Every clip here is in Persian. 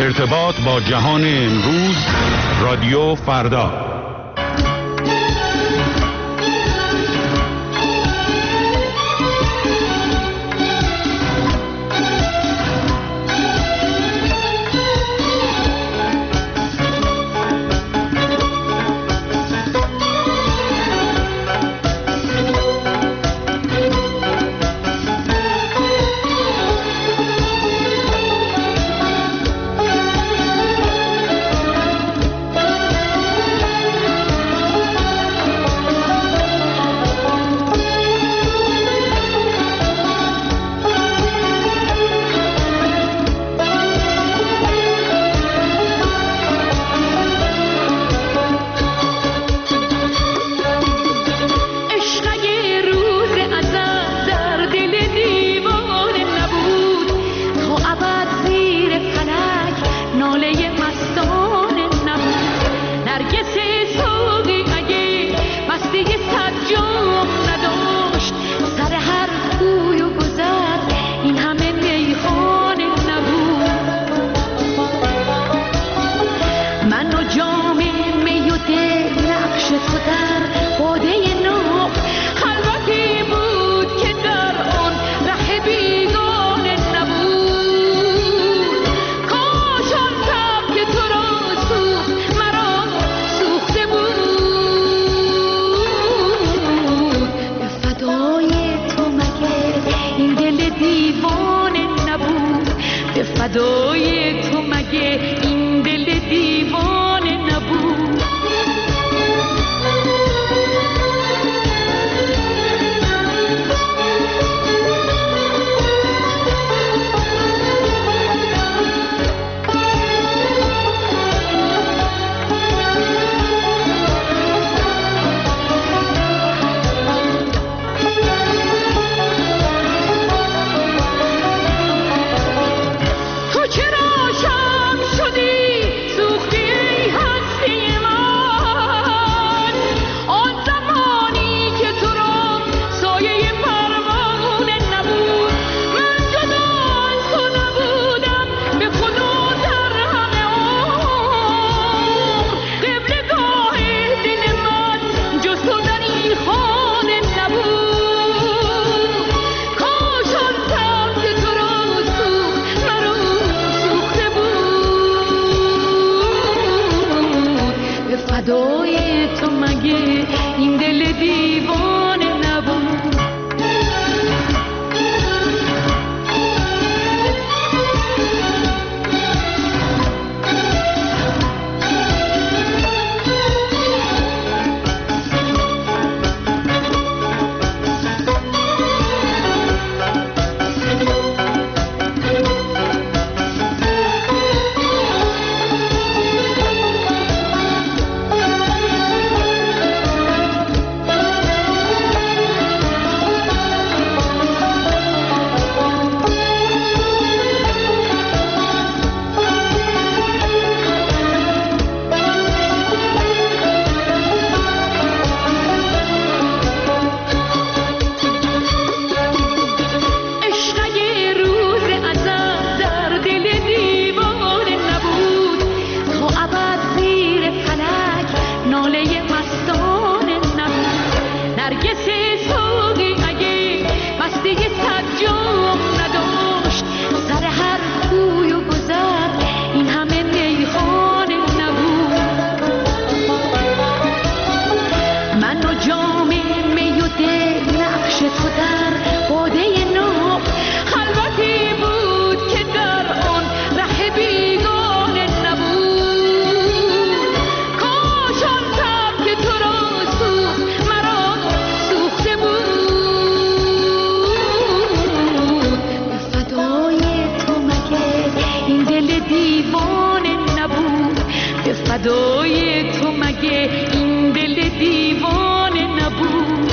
ارتباط با جهان امروز، رادیو فردا. فدای تو مگه این دل دیوانه نبود. فدای تو مگه این دل دیوانه نبود. فدای تو مگه این دل دیوانه نبود.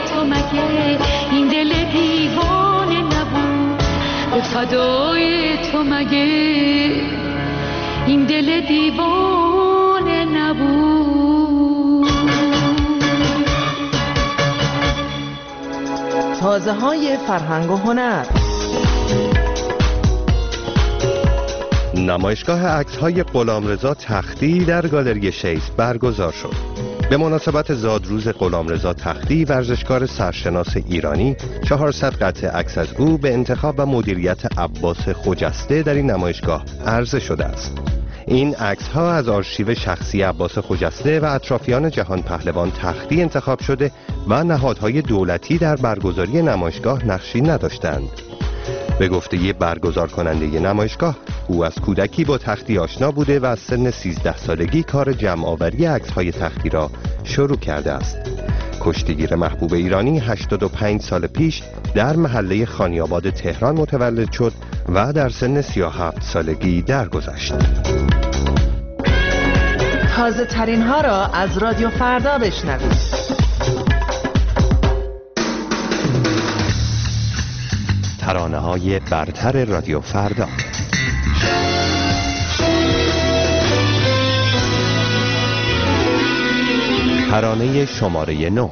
تو مگه این دل دیوانه نبود؟ به فدای تو مگه این دل دیوانه نبود؟ تازه های فرهنگ و هنر. نمایشگاه عکس‌های غلامرضا تختی در گالری شیس برگزار شد. به مناسبت زادروز غلامرضا تختی، ورزشکار سرشناس ایرانی، 400 قطعه عکس از او به انتخاب و مدیریت عباس خجسته در این نمایشگاه عرضه شده است. این عکس‌ها از آرشیو شخصی عباس خجسته و اطرافیان جهان پهلوان تختی انتخاب شده و نهادهای دولتی در برگزاری نمایشگاه نقشی نداشتند. به گفته برگزار کننده نمایشگاه، او از کودکی با تختی آشنا بوده و از سن 13 سالگی کار جمع‌آوری عکس‌های تختی را شروع کرده است. کشتیگیر محبوب ایرانی 85 سال پیش در محله خانی‌آباد تهران متولد شد و در سن 37 سالگی درگذشت. تازه ترین ها را از رادیو فردا بشنوید. ترانه‌های برتر رادیو فردا. ترانه شماره 9.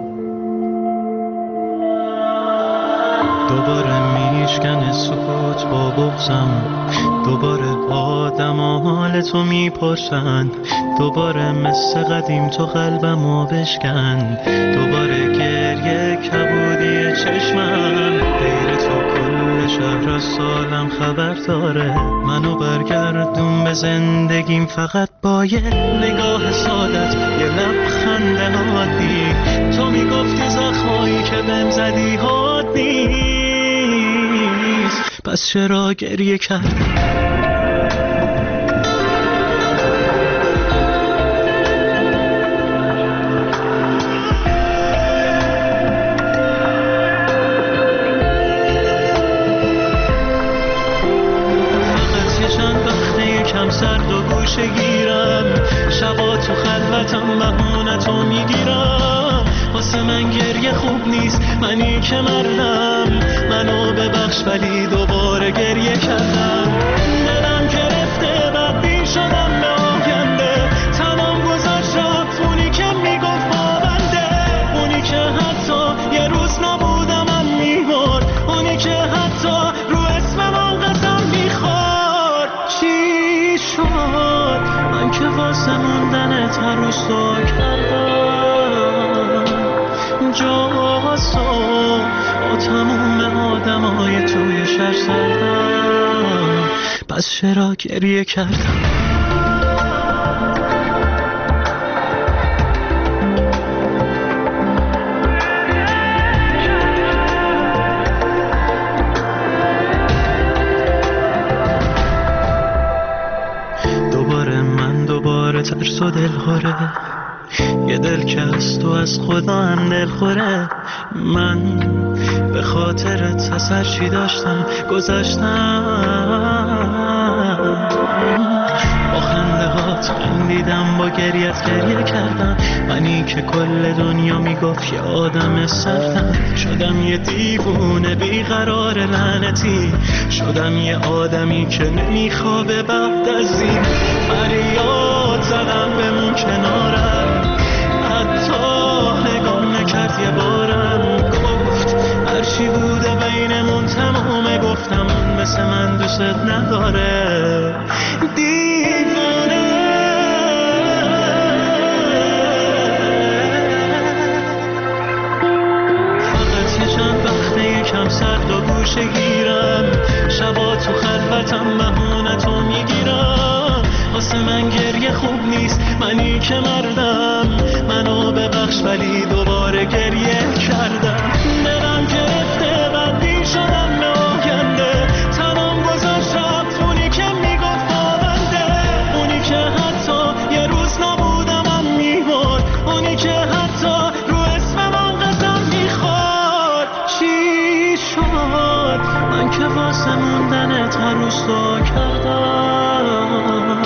دوباره میشکنه سکوت با بغضم، دوباره آدم حال تو میپرسن، دوباره مثل قدیم تو قلبمو بشکن، دوباره گریه کبودی چشمم، غیر تو کل شهر از سالم خبر داره، منو برگردون به زندگیم فقط با یه نگاه سادت، یه لبخند عادی. تو میگفتی زخمایی که بهم زدی حاد نیست، پس چرا گریه کردی؟ سرد و گوشه گیرم، شبا تو خلوتم بهونتو میگیرم، واسه من گریه خوب نیست، منی که مردم، منو ببخش ولی دوباره گریه کردم، دلم گرفته بدبین شدم به آینده، تمام گذاشت رفت اونی که میگفت با بنده، اونی که حتی یه روز نبودم من میمرد، اونی که حتی رو اسم من قسم میخورد. چی شد من که واسه موندنت هر روز تو کردم جاسو با تموم آدمای توی شهر سردم، پس چرا گریه کردم؟ ترس و دل خوره، یه دل که از تو از خدا هم دل خوره، من به خاطرت اثر چی داشتم گذاشتم، با خنده هات خندیدم، با گریت گریه کردم، منی که کل دنیا میگفت یه آدم سختم، شدم یه دیوونه بیقرار لعنتی، شدم یه آدمی که نمیخوابه بعد از این، فریاد زدم بمون کنارم، حتی نگام نکرد یه بارم، گفت هرچی بوده بینمون تمومه، گفتم اون مثل من دوست نداره، دیوانه. فقط یه چند وقته یکم سرد و گوشه گیرم، شبا تو خلوتم بهونتو میگیرم، واسه من گریه خوب نیست، منی که مردم، منو ببخش ولی دوباره گریه کردم، دلم گرفته بدبین شدم به آینده، تمام گذاشت رفت اونی که میگفت با بنده، اونی که حتی یه روز نبودم من میمرد، اونی که حتی رو اسم من قسم میخورد. چی شد من که واسه موندنت هر روز تو کردم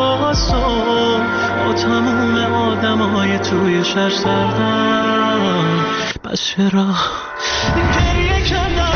جاسو با تموم آدمای توی شهر سردم، پس چرا گریه کردم؟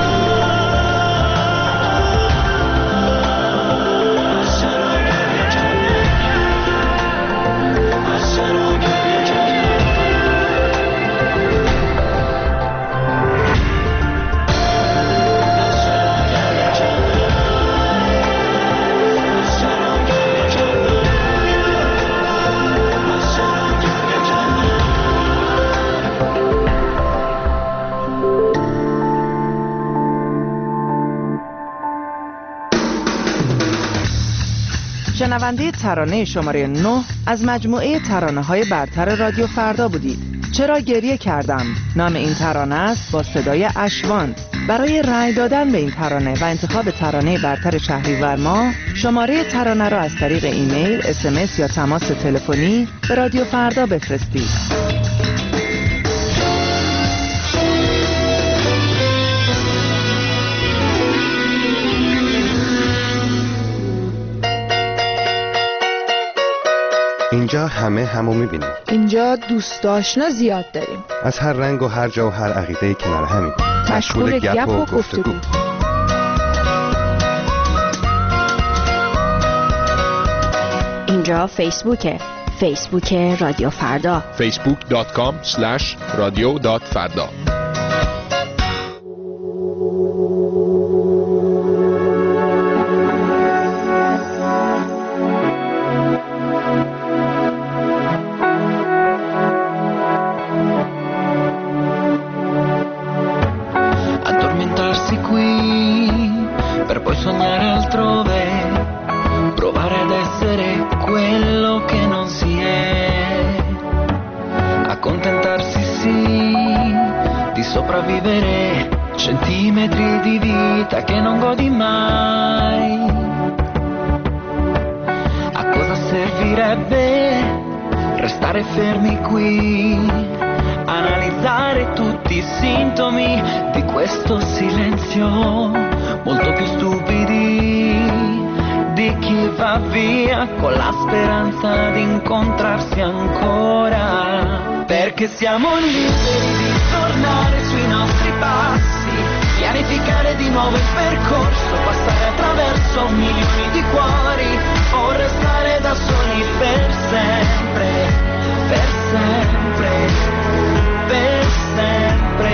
شنونده ترانه شماره 9 از مجموعه ترانه‌های برتر رادیو فردا بودید. چرا گریه کردم نام این ترانه است با صدای اشوان. برای رأی دادن به این ترانه و انتخاب ترانه برتر شهریور ماه شماره ترانه را از طریق ایمیل، SMS یا تماس تلفنی به رادیو فردا بفرستید. اینجا همه همو میبینیم. اینجا دوست آشنا زیاد داریم. از هر رنگ و هر جا و هر عقیده کنار همین. مشغول گپ و گفتگو. اینجا فیسبوک رادیو فردا. facebook.com/radio.farda. Centimetri di vita che non godi mai. A cosa servirebbe restare fermi qui, analizzare tutti i sintomi di questo silenzio, molto più stupidi di chi va via con la speranza di incontrarsi ancora, perché siamo liberi di tornare sui nostri passi, pianificare di nuovo il percorso, passare attraverso milioni di cuori o restare da soli per sempre, per sempre, per sempre.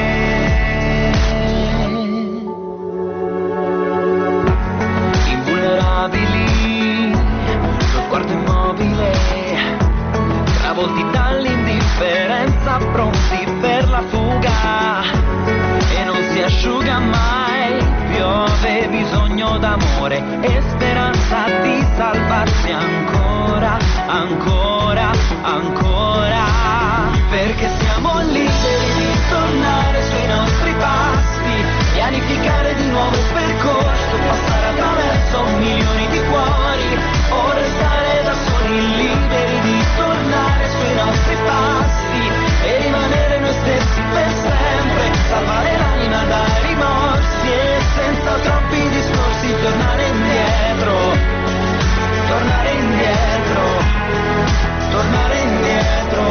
Invulnerabili, lo sguardo immobile, travolti dall'indifferenza, pronti per la fuga. Si asciuga mai, piove bisogno d'amore e speranza di salvarsi ancora, ancora, ancora, perché siamo liberi di tornare sui nostri passi, pianificare di nuovo il percorso, passare attraverso milioni di cuori o restare da soli, liberi di tornare sui nostri passi e rimanere noi stessi per sempre, salvare l'anima dai rimorsi e senza troppi discorsi tornare indietro, tornare indietro, tornare indietro.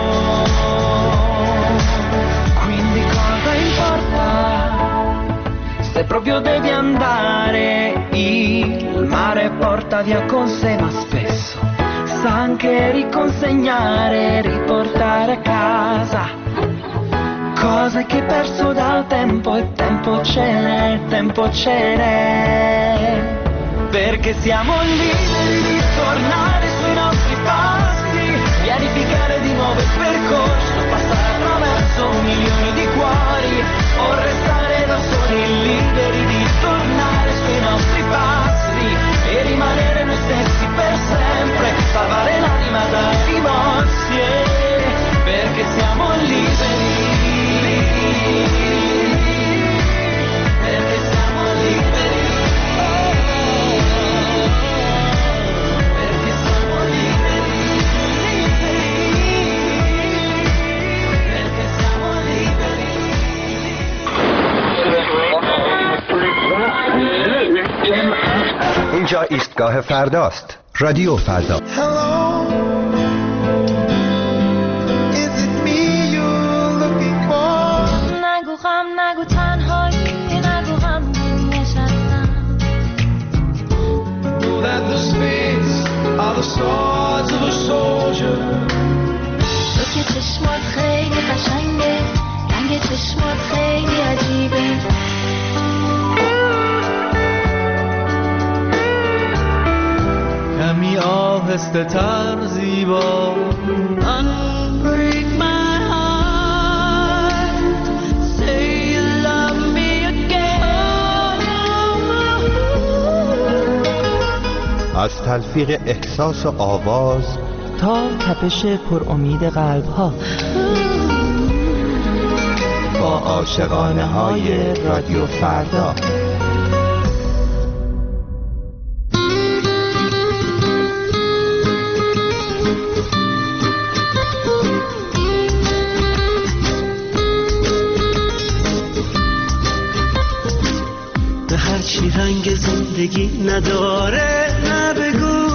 Quindi cosa importa se proprio devi andare? Il mare porta via con sé, ma spesso sa anche riconsegnare, riportare a casa cose che hai perso dal tempo, e tempo ce n'è, tempo ce n'è, perché siamo liberi di tornare sui nostri passi, pianificare di nuovo il percorso, passare attraverso milioni di cuori o restare da soli, liberi di tornare sui nostri passi e rimanere noi stessi per sempre, salvare l'anima dai rimorsi, perché siamo liberi. Perché siamo liberi, perché siamo liberi, perché siamo liberi. اینجا ایستگاه فرداست. رادیو فردا. Hello, is it me you're looking آهسته تر زیبا. Unbreak my heart, say you love me again. از تلفیق احساس و آواز تا تپش پر امید قلب ها، با عاشقانه های رادیو فردا. به هر چی رنگ زندگی نداره نبگو،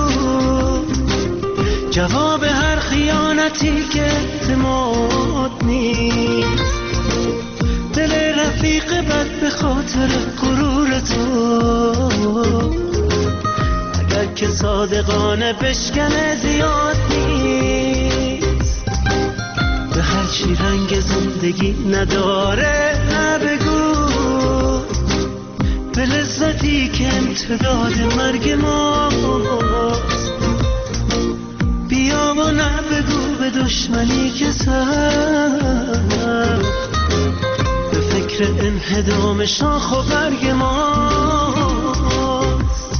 جواب هر خیانتی که اعتماد نیست. دل رفیق بد به خاطر غرور تو، اگر که صادقانه بشکنه زیاد نیست. به هر چی رنگ زندگی نداره نبگو، به لذتی که امتداد مرگ ماست. بیا و نبگو به دشمنی که سر به فکر انهدام شاخ و برگ ماست.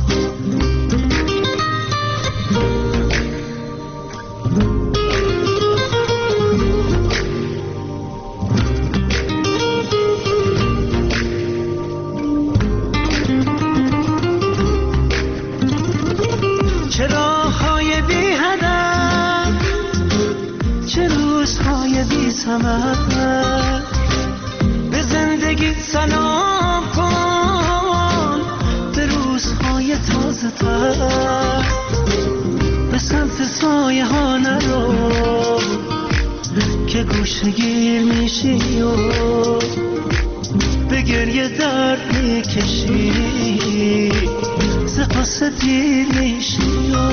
چه راه‌های بی هدف، چه روزهای بی ثمر، به زندگی سلام کن، به روزهای تازه تر. به سمت سایه ها نرو که گوشه گیر میشی و به گریه درد میکشی، ز قصه دیر میشی.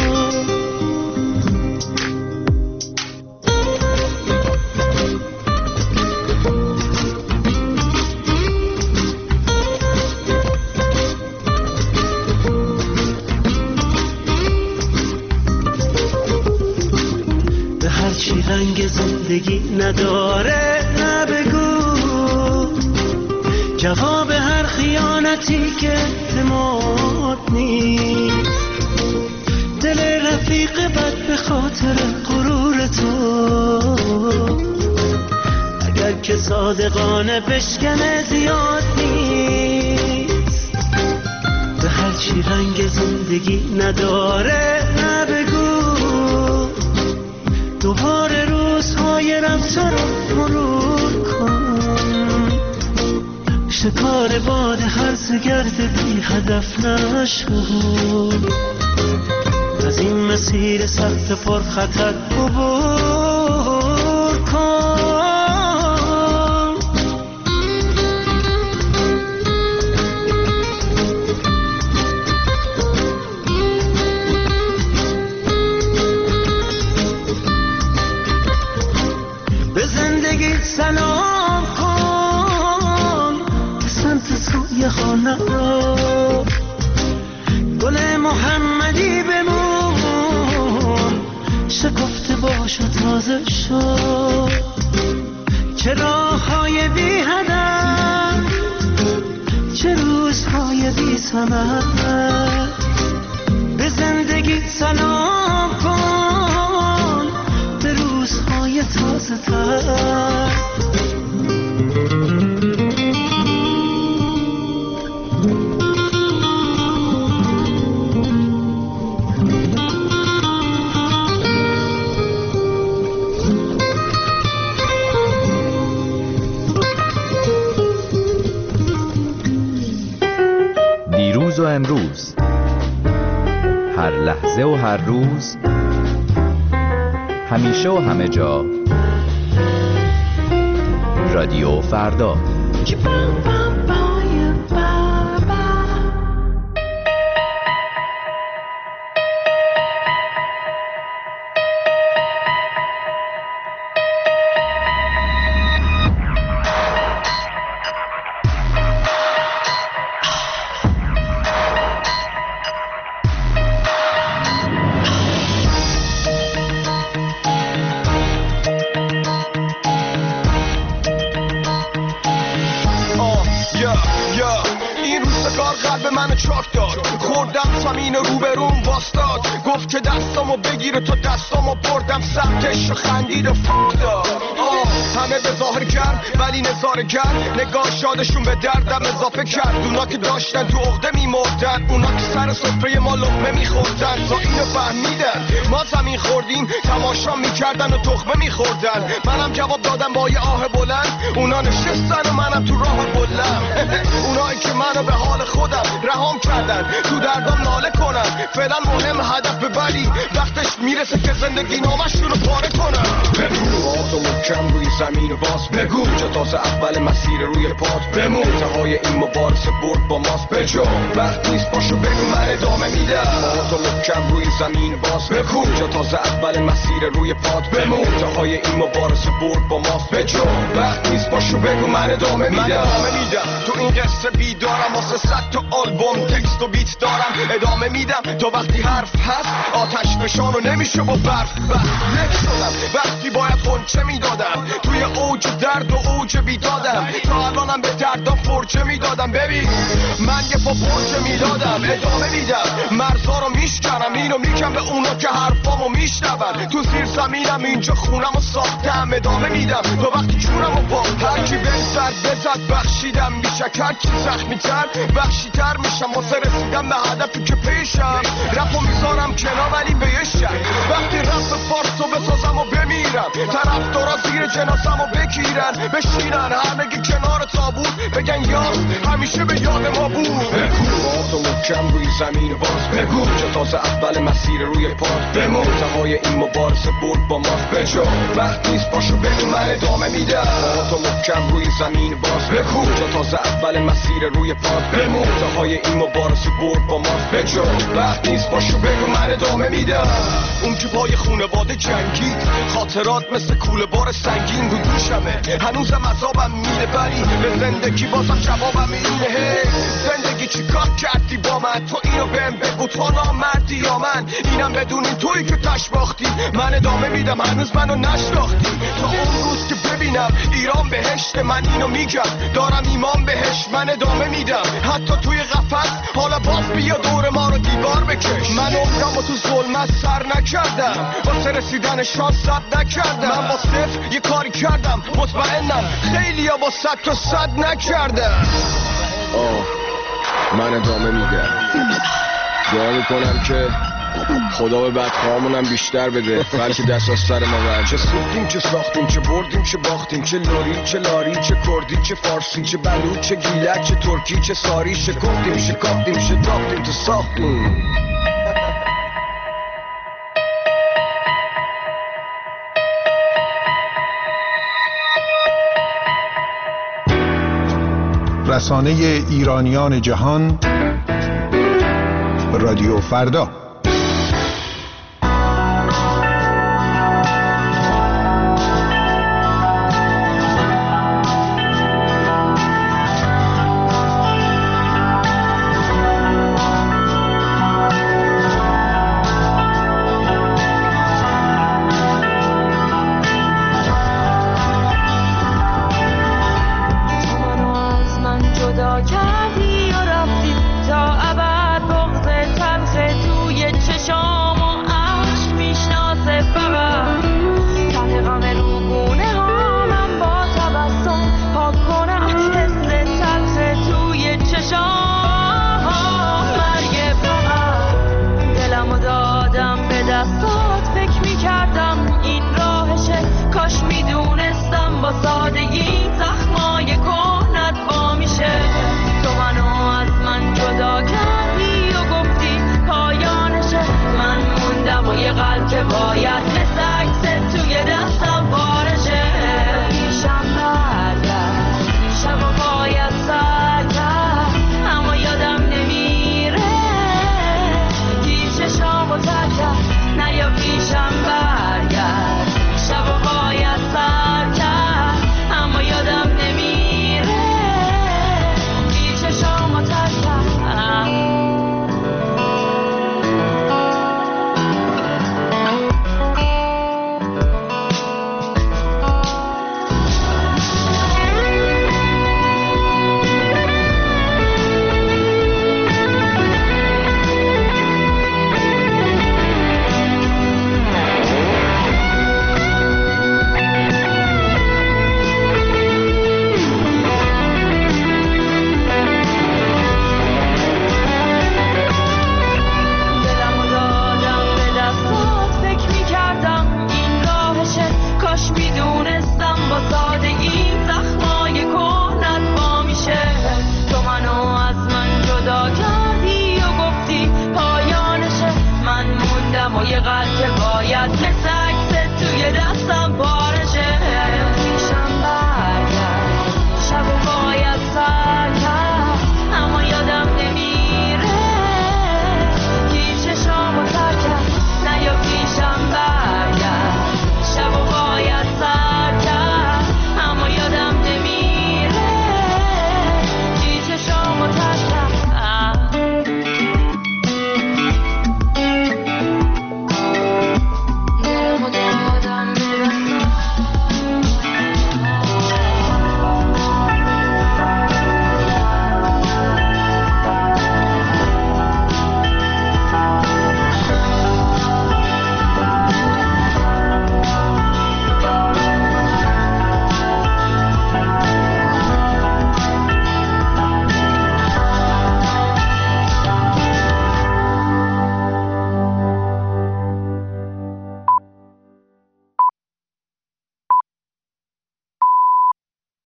به هر چی رنگ زندگی نداره نبگو، جواب هر خیانتی که اعتماد نیست. دل رفیق بد به خاطر غرور تو، اگر که صادقانه بشکنه زیاد نیست. به هر چی رنگ زندگی نداره نبگو، دوباره روزهای رفته رو مرور کن. شکار باد هرزه گرد بی هدف نشو، از این مسیر سخت پر خطر عبور کن. به زندگی سلام کن، به سمت سوی خانه رو گل محمدی بمون، شکفته باش و تازه شو. چه راه‌های بی هدف، چه روزهای بی ثمر، به زندگی سلام کن، به روزهای تازه تر. دیروز و امروز، هر لحظه و هر روز، همیشه و همه جا، رادیو فردا. قلب منو چاک داد. خوردم زمین روبروم باستاد، گفت که دستامو بگیره تا دستامو بردم سمتش و خندید و فک داد. همه به ظاهر کرد ولی نظاره کرد، نگاه شادشون به دردم اضافه کرد. اونا که داشتن تو عقده میمردن، اونا که سر سفره ما لقمه میخوردن تا اینو فهمیدن ما زمین خوردیم تماشا میکردن و تخمه میخوردن. منم جواب دادم با یه آه بلند، اونا نشستن و منم تو راه بلند. اونایی که منو به حال خودم رهام کردن، تو دردم ناله کنن. فعلا مهم هدف ولی وقتش میرسه که زندگی نامشون رو پاره کنن. بگو آتو محکم روی زمین و باز بگو جا تازه اول مسیر روی پات بمون. انتهای این مبارزه برد با ماست بجا، وقت نیست باشو بگو من ادامه میدم. آتو محکم روی زمین باز بگو جا تازه اول مسیر روی پات بمون. انتهای این مبارزه برد با ماست بجا، وقت نیست باشو بگو من ادامه میدم. تو این قصه بیدارم واسه 100 تا آلبوم تکست و بیت دارم. ادامه میدم تا وقتی حرف هست آتش فشان رو نمیشه با برف. یک شدم وقتی باید خونچه میدادم، توی اوج درد و اوج بیدادم. تا الانم به دردم فرچه میدادم. ببین من یه پا فرچه میدادم. ادامه میدم مرزا رو میشکنم، اینو میگم به اونا که حرفامو میشنون. تو زیر زمینم اینجا خونمو ساختم. ادامه میدم تا وقتی جونمو با هرکی به سر بزد بخشیدم میشه. هرکی زخمی تر بخشی تر میشم واسه رسیدم به هدفی که پیشم. رپو میذارم کنار ولی به یه شک، وقتی رپ فارسو بسازم و بمیرم طرفدارا زیر جنازمو بگیرن بشینن همگی کنار تابوت بگن یاد همیشه به یاد ما بود. بگو آتو محکم روی زمین باز بگو جا تازه اول مسیر روی پات بمون. انتهای این مبارزه برد با ماست بجا، وقت نیست باشو بگو من ادامه میدم. آتو محکم روی زمین باز بگو جا تازه اول مسیر روی پات بمون. انتهای این مبارزه برد با ماست بجا، وقت نیست باشو بگو من ادامه میدم. اون که پای خونواده جنگید، خاطرات مثل کوله بار سنگین رو دوشمه. هنوزم عذابم میده ولی به زندگی بازم جوابم اینه. زندگی چی کار کردی با من؟ تو اینو بهم بگو تو نامردی یا من؟ اینم بدونین تویی که تشباختی. من ادامه میدم هنوز منو نشناختی. تا اون روز که ببینم ایران بهشت، من اینو میگم دارم ایمان بهش. من ادامه میدم حتی توی قفس، حالا باز بیا دور ما رو دیوار بکش. من عمرمو تو ظلمت سر نکردم، واسه رسیدن شانس صد نکردم. من با صفر یه کاری کردم مطمئنم خیلی ها با 100 تا 100 نکردم. من ادامه میدم، دعا میکنم که خدا به بدخواهامونم بیشتر بده، بلکه دست از سر ما ورد. چه سوختیم چه ساختیم، چه بردیم چه باختیم، چه لوری چه لاری، چه کردی چه فارسی، چه بلوچ چه گیلک، چه ترکی چه ساری، شکفتیم شکافتیم شتافتیم تو ساختیم. رسانه ایرانیان جهان، رادیو فردا. کاش میدونستم با سادگی